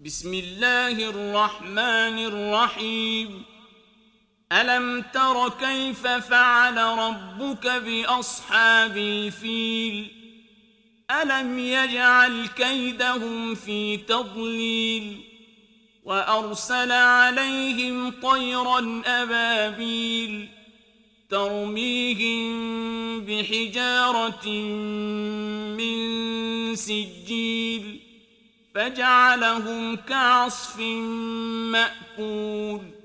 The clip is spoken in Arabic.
بسم الله الرحمن الرحيم ألم تر كيف فعل ربك بأصحاب الفيل ألم يجعل كيدهم في تضليل وأرسل عليهم طيرا أبابيل ترميهم بحجارة من سجيل فجعلهم كعصف مأكول